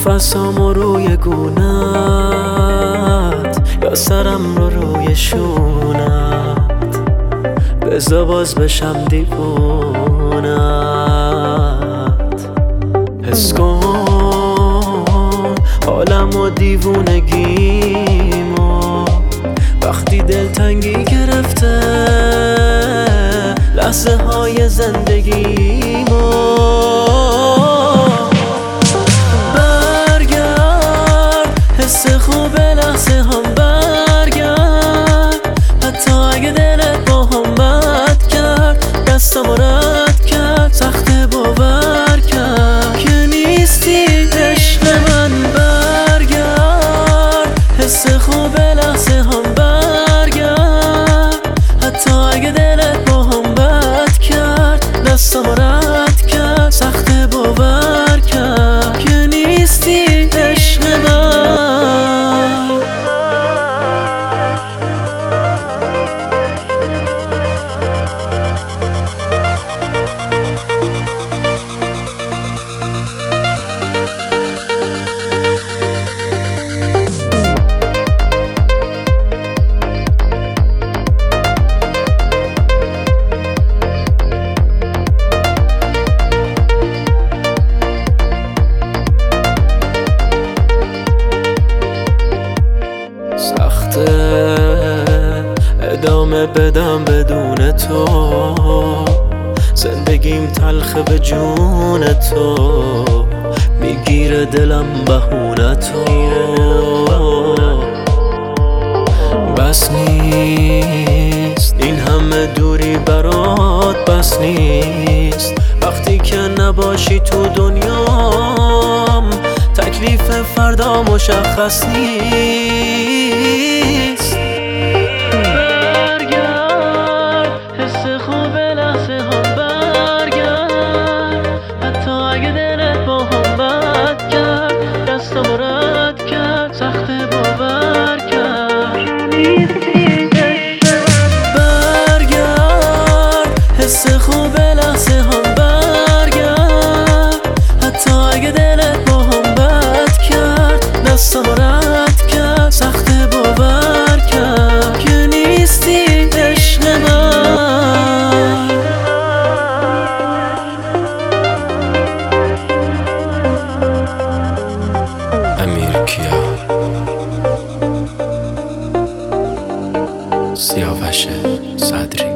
نفسامو روی گونت یا سرم رو روی شونت، بذار باز بشم دیوونت. حس کن حالم و دیوونگیمو وقتی دلتنگی گرفته لحظه های زندگیمو. برگرد حس خوب لحظه هم برگرد، حتی اگه دلت با هم بد کرد دستم رد کرد، سخت باور کرد که نیستی عشق من. برگرد حس خوب لحظه هم برگرد، حتی اگه دلت با هم بد کرد دستم رد کرد، سخت باور کرد که نیستی عشق من. ادامه بدم بدون تو، زندگیم تلخه به جون تو، میگیره دلم بهونه تو. بس نیست این همه دوری برات، بس نیست وقتی که نباشی تو دنیام، تکلیف فردا مشخص نیست. سخت باور کرد برگرد حس خوب لحظه هم برگرد، حتی اگه دلت با هم بد کرد دستم رد کرد، سخت باور کرد که نیستی عشق من. امیر کیا، سیاوش صدری.